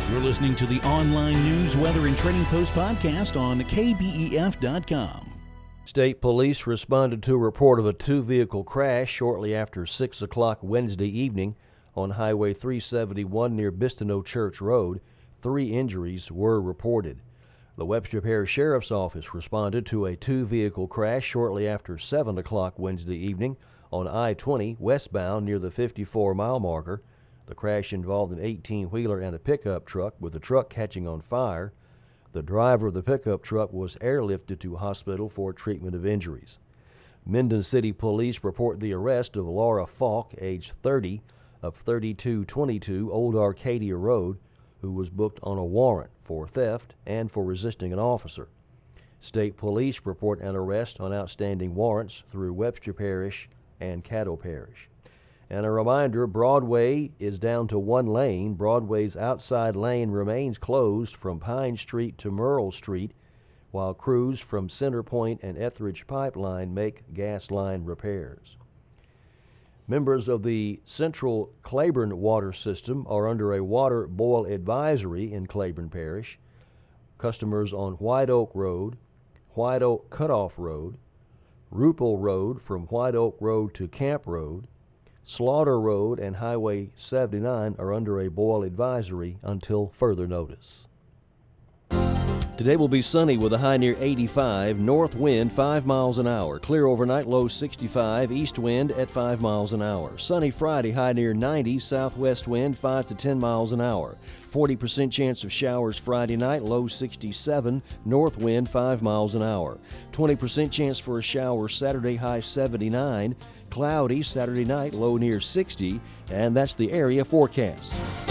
You're listening to the online news, weather, and trading post podcast on KBEF.com. State police responded to a report of a two-vehicle crash shortly after 6 o'clock Wednesday evening on Highway 371 near Bistineau Church Road. 3 injuries were reported. The Webster Parish Sheriff's Office responded to a two-vehicle crash shortly after 7 o'clock Wednesday evening on I-20 westbound near the 54-mile marker. The crash involved an 18-wheeler and a pickup truck, with the truck catching on fire. The driver of the pickup truck was airlifted to hospital for treatment of injuries. Minden City Police report the arrest of Laura Falk, age 30, of 3222 Old Arcadia Road, who was booked on a warrant for theft and for resisting an officer. State Police report an arrest on outstanding warrants through Webster Parish and Caddo Parish. And a reminder, Broadway is down to 1 lane. Broadway's outside lane remains closed from Pine Street to Merle Street, while crews from Center Point and Etheridge Pipeline make gas line repairs. Members of the Central Claiborne water system are under a water boil advisory in Claiborne Parish. Customers on White Oak Road, White Oak Cutoff Road, Rupel Road from White Oak Road to Camp Road, Slaughter Road and Highway 79 are under a boil advisory until further notice. Today will be sunny with a high near 85, north wind 5 miles an hour. Clear overnight, low 65, east wind at 5 miles an hour. Sunny Friday, high near 90, southwest wind 5 to 10 miles an hour. 40% chance of showers Friday night, low 67, north wind 5 miles an hour. 20% chance for a shower Saturday, high 79. Cloudy Saturday night, low near 60, and that's the area forecast.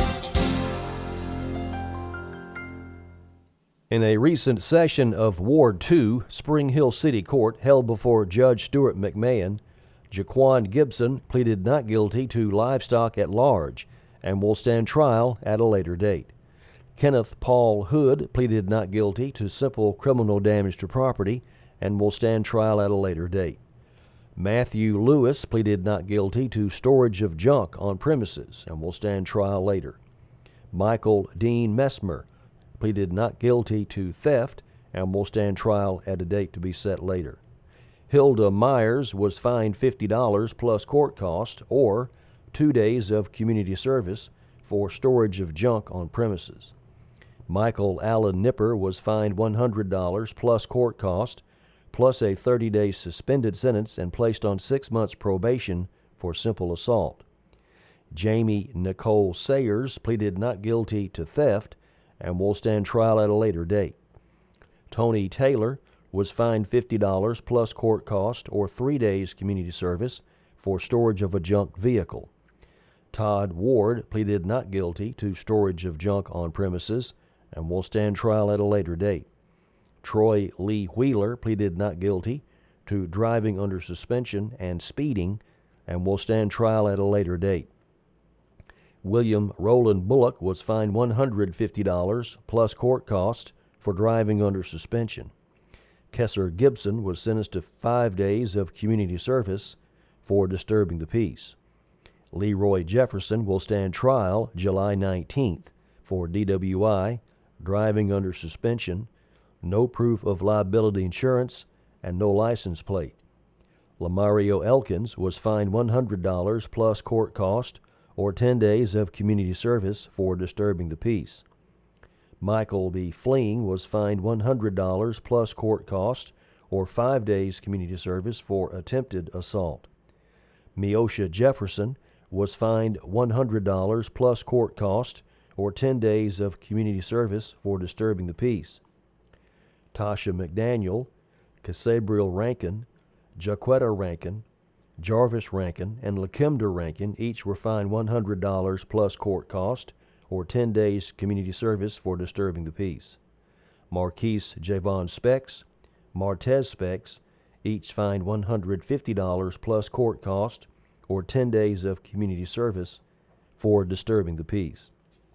In a recent session of Ward 2, Spring Hill City Court held before Judge Stuart McMahon, Jaquan Gibson pleaded not guilty to livestock at large and will stand trial at a later date. Kenneth Paul Hood pleaded not guilty to simple criminal damage to property and will stand trial at a later date. Matthew Lewis pleaded not guilty to storage of junk on premises and will stand trial later. Michael Dean Messmer pleaded not guilty to theft and will stand trial at a date to be set later. Hilda Myers was fined $50 plus court cost or 2 days of community service for storage of junk on premises. Michael Allen Nipper was fined $100 plus court cost plus a 30-day suspended sentence and placed on 6 months probation for simple assault. Jamie Nicole Sayers pleaded not guilty to theft and will stand trial at a later date. Tony Taylor was fined $50 plus court cost or 3 days community service for storage of a junk vehicle. Todd Ward pleaded not guilty to storage of junk on premises and will stand trial at a later date. Troy Lee Wheeler pleaded not guilty to driving under suspension and speeding and will stand trial at a later date. William Roland Bullock was fined $150 plus court cost for driving under suspension. Kessler Gibson was sentenced to 5 days of community service for disturbing the peace. Leroy Jefferson will stand trial July 19th for DWI, driving under suspension, no proof of liability insurance, and no license plate. Lamario Elkins was fined $100 plus court cost or 10 days of community service for disturbing the peace. Michael B. Fleeing was fined $100 plus court cost or 5 days community service for attempted assault. Miosha Jefferson was fined $100 plus court cost or 10 days of community service for disturbing the peace. Tasha McDaniel, Casabriel Rankin, Jaquetta Rankin, Jarvis Rankin, and Lakimda Rankin each were fined $100 plus court cost or 10 days community service for disturbing the peace. Marquise Javon Specs, Martez Specs, each fined $150 plus court cost or 10 days of community service for disturbing the peace.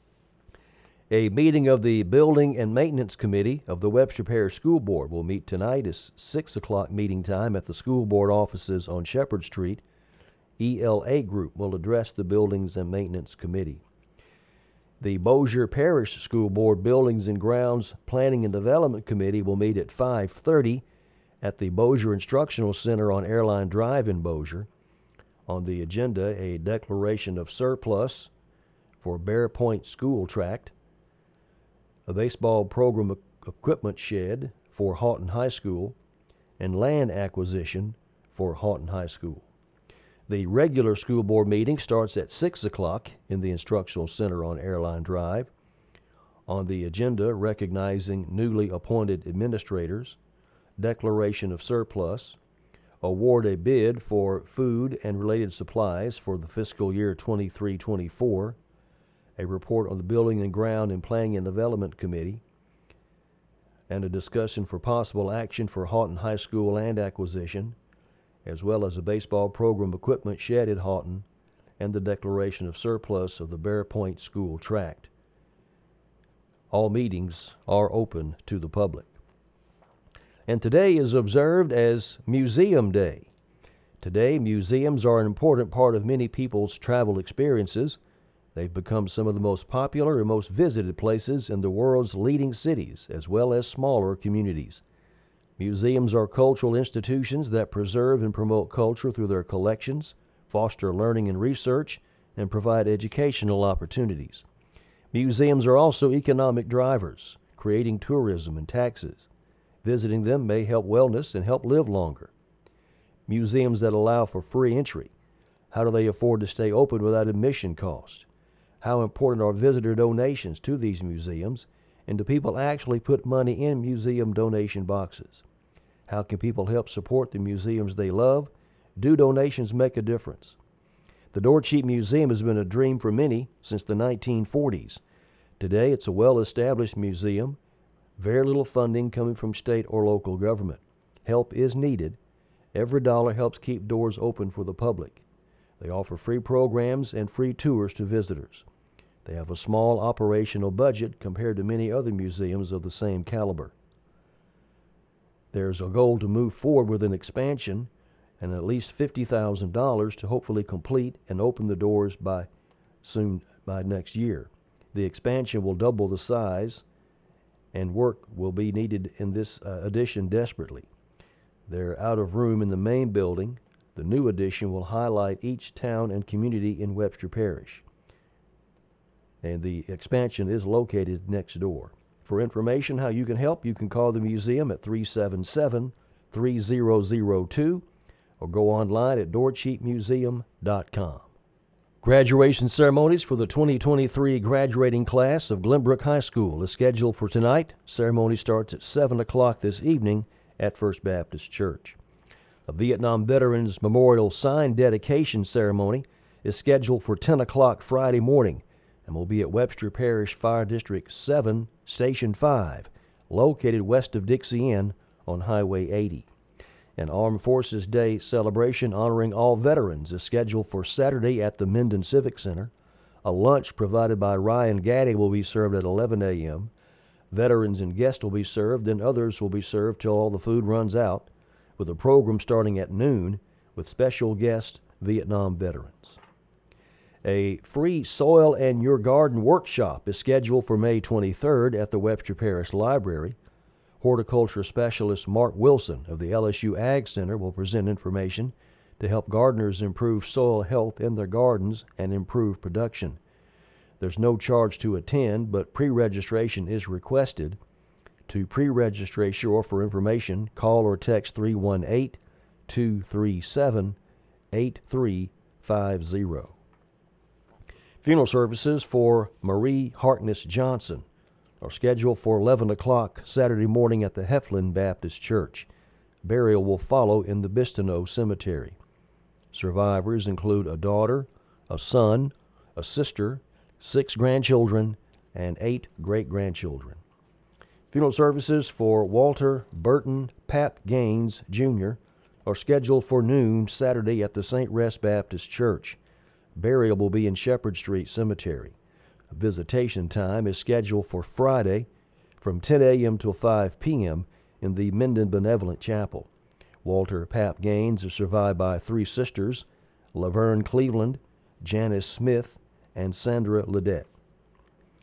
A meeting of the Building and Maintenance Committee of the Webster Parish School Board will meet tonight at 6 o'clock meeting time at the school board offices on Shepherd Street. ELA Group will address the Buildings and Maintenance Committee. The Bossier Parish School Board Buildings and Grounds Planning and Development Committee will meet at 5:30 at the Bossier Instructional Center on Airline Drive in Bossier. On the agenda, a declaration of surplus for Bear Point School Tract, a baseball program equipment shed for Haughton High School, and land acquisition for Haughton High School. The regular school board meeting starts at 6 o'clock in the Instructional Center on Airline Drive. On the agenda, recognizing newly appointed administrators, declaration of surplus, award a bid for food and related supplies for the fiscal year 23-24, a report on the Building and Ground and Planning and Development Committee, and a discussion for possible action for Haughton High School land acquisition, as well as a baseball program equipment shed at Haughton, and the declaration of surplus of the Bear Point School Tract. All meetings are open to the public. And today is observed as Museum Day. Today, museums are an important part of many people's travel experiences. They've become some of the most popular and most visited places in the world's leading cities, as well as smaller communities. Museums are cultural institutions that preserve and promote culture through their collections, foster learning and research, and provide educational opportunities. Museums are also economic drivers, creating tourism and taxes. Visiting them may help wellness and help live longer. Museums that allow for free entry. How do they afford to stay open without admission cost? How important are visitor donations to these museums, and do people actually put money in museum donation boxes? How can people help support the museums they love? Do donations make a difference? The Door Cheap Museum has been a dream for many since the 1940s. Today, it's a well-established museum, very little funding coming from state or local government. Help is needed. Every dollar helps keep doors open for the public. They offer free programs and free tours to visitors. They have a small operational budget compared to many other museums of the same caliber. There's a goal to move forward with an expansion and at least $50,000 to hopefully complete and open the doors by next year. The expansion will double the size, and work will be needed in this addition desperately. They're out of room in the main building. The new addition will highlight each town and community in Webster Parish. And the expansion is located next door. For information how you can help, you can call the museum at 377-3002 or go online at doorcheapmuseum.com. Graduation ceremonies for the 2023 graduating class of Glenbrook High School is scheduled for tonight. Ceremony starts at 7 o'clock this evening at First Baptist Church. A Vietnam Veterans Memorial Sign Dedication ceremony is scheduled for 10 o'clock Friday morning and will be at Webster Parish Fire District 7, Station 5, located west of Dixie Inn on Highway 80. An Armed Forces Day celebration honoring all veterans is scheduled for Saturday at the Minden Civic Center. A lunch provided by Ryan Gaddy will be served at 11 a.m. Veterans and guests will be served, and others will be served till all the food runs out, with a program starting at noon with special guest Vietnam veterans. A free soil and your garden workshop is scheduled for May 23rd at the Webster Parish Library. Horticulture specialist Mark Wilson of the LSU Ag Center will present information to help gardeners improve soil health in their gardens and improve production. There's no charge to attend, but pre-registration is requested. To pre-registration or for information, call or text 318-237-8350. Funeral services for Marie Harkness Johnson are scheduled for 11 o'clock Saturday morning at the Heflin Baptist Church. Burial will follow in the Bistineau Cemetery. Survivors include a daughter, a son, a sister, 6 grandchildren, and 8 great-grandchildren. Funeral services for Walter Burton Pap Gaines, Jr. are scheduled for noon Saturday at the St. Rest Baptist Church. Burial will be in Shepherd Street Cemetery. Visitation time is scheduled for Friday from 10 a.m. till 5 p.m. in the Minden Benevolent Chapel. Walter Pap Gaines is survived by 3 sisters, Laverne Cleveland, Janice Smith, and Sandra Ledette.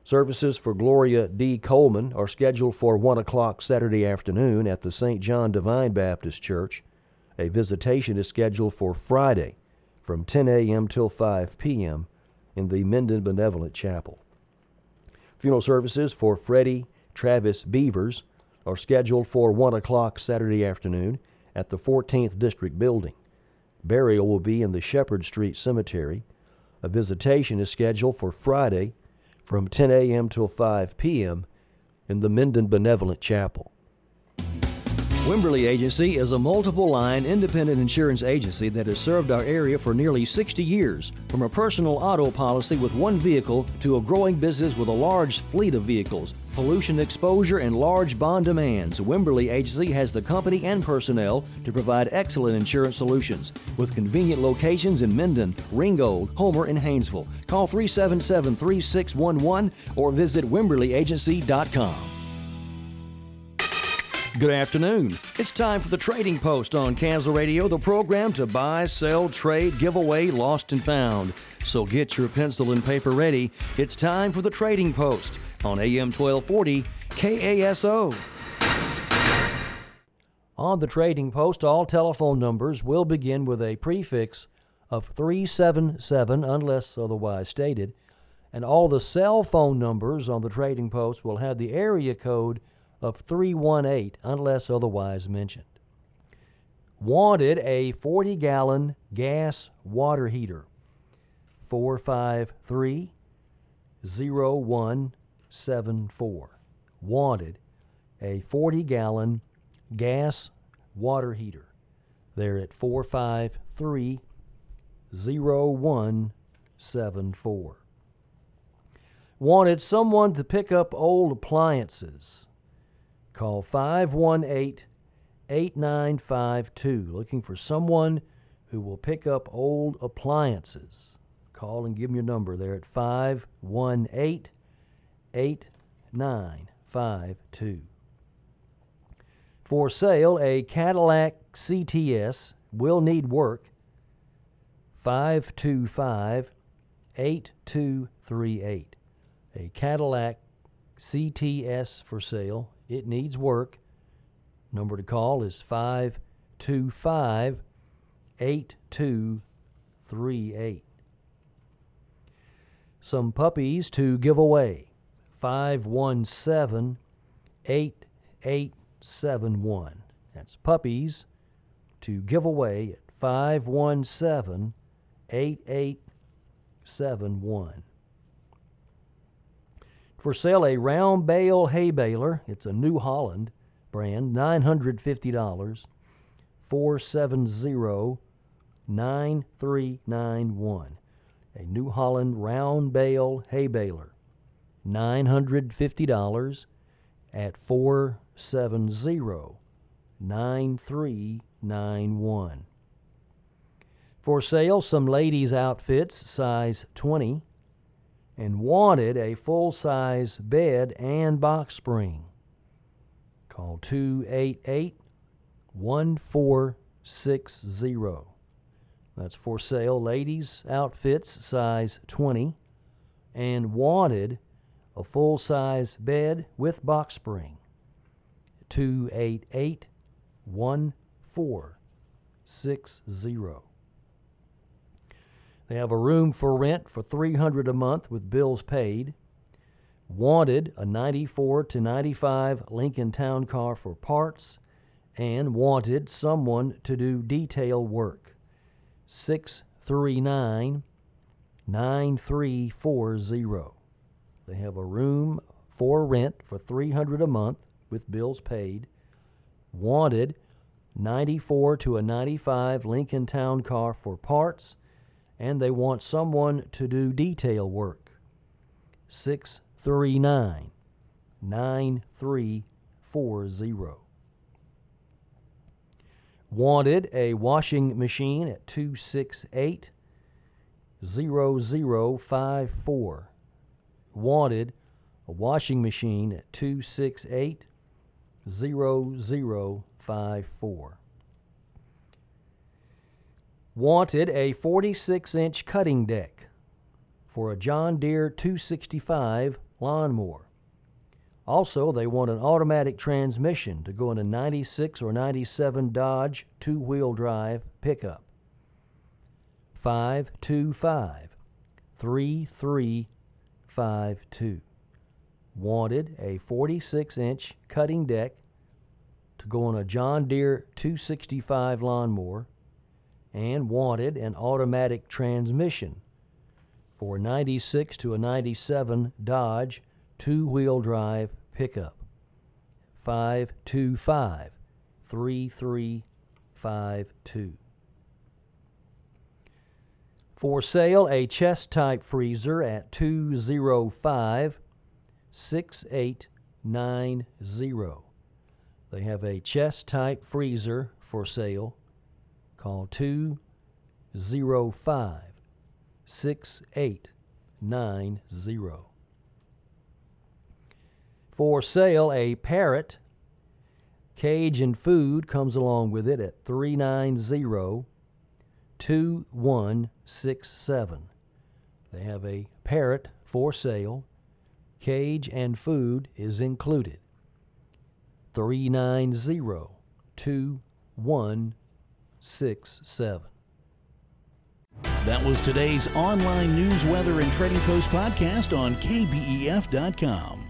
Services for Gloria D. Coleman are scheduled for 1 o'clock Saturday afternoon at the St. John Divine Baptist Church. A visitation is scheduled for Friday from 10 a.m. till 5 p.m. in the Minden Benevolent Chapel. Funeral services for Freddie Travis Beavers are scheduled for 1 o'clock Saturday afternoon at the 14th District Building. Burial will be in the Shepherd Street Cemetery. A visitation is scheduled for Friday from 10 a.m. till 5 p.m. in the Minden Benevolent Chapel. Wimberly Agency is a multiple-line independent insurance agency that has served our area for nearly 60 years. From a personal auto policy with one vehicle to a growing business with a large fleet of vehicles, pollution exposure, and large bond demands, Wimberly Agency has the company and personnel to provide excellent insurance solutions with convenient locations in Minden, Ringgold, Homer, and Haynesville. Call 377-3611 or visit WimberlyAgency.com. Good afternoon. It's time for the Trading Post on Kansas Radio, the program to buy, sell, trade, give away, lost and found. So get your pencil and paper ready. It's time for the Trading Post on AM 1240 KASO. On the Trading Post, all telephone numbers will begin with a prefix of 377 unless otherwise stated, and all the cell phone numbers on the Trading Post will have the area code of 318 unless otherwise mentioned. Wanted a 40-gallon gas water heater. 453-0174. Wanted a 40-gallon gas water heater. They're at 453-0174. Wanted someone to pick up old appliances. Call 518-8952. Looking for someone who will pick up old appliances. Call and give them your number. They're at 518-8952. For sale, a Cadillac CTS will need work. 525-8238. A Cadillac CTS for sale. It needs work. Number to call is 525-8238. Some puppies to give away. 517-8871. That's puppies to give away at 517-8871. For sale, a round bale hay baler. It's a New Holland brand, $950, 470-9391. A New Holland round bale hay baler, $950 at 470-9391. For sale, some ladies' outfits, size 20. And wanted a full-size bed and box spring. Call 288-1460. That's for sale, ladies' outfits, size 20, and wanted a full-size bed with box spring. 288-1460. They have a room for rent for $300 a month with bills paid. Wanted a 94 to 95 Lincoln Town Car for parts, and wanted someone to do detail work. 639-9340. They have a room for rent for $300 a month with bills paid. Wanted 94 to a 95 Lincoln Town Car for parts, and they want someone to do detail work. 639-9340. Wanted a washing machine at 268-0054. Wanted a washing machine at 268-0054. Wanted a 46-inch cutting deck for a John Deere 265 lawnmower. Also, they want an automatic transmission to go in a 96 or 97 Dodge two-wheel drive pickup. 525-3352. Wanted a 46-inch cutting deck to go on a John Deere 265 lawnmower, and wanted an automatic transmission for a 96 to a 97 Dodge two-wheel drive pickup. 525-3352. For sale, a chest-type freezer at 205-6890. They have a chest-type freezer for sale. Call 205-6890. For sale, a Parrot. Cage and food comes along with it at 390-2167. They have a Parrot for sale. Cage and food is included. 390-2167. That was today's online news, weather, and trading post podcast on KBEF.com.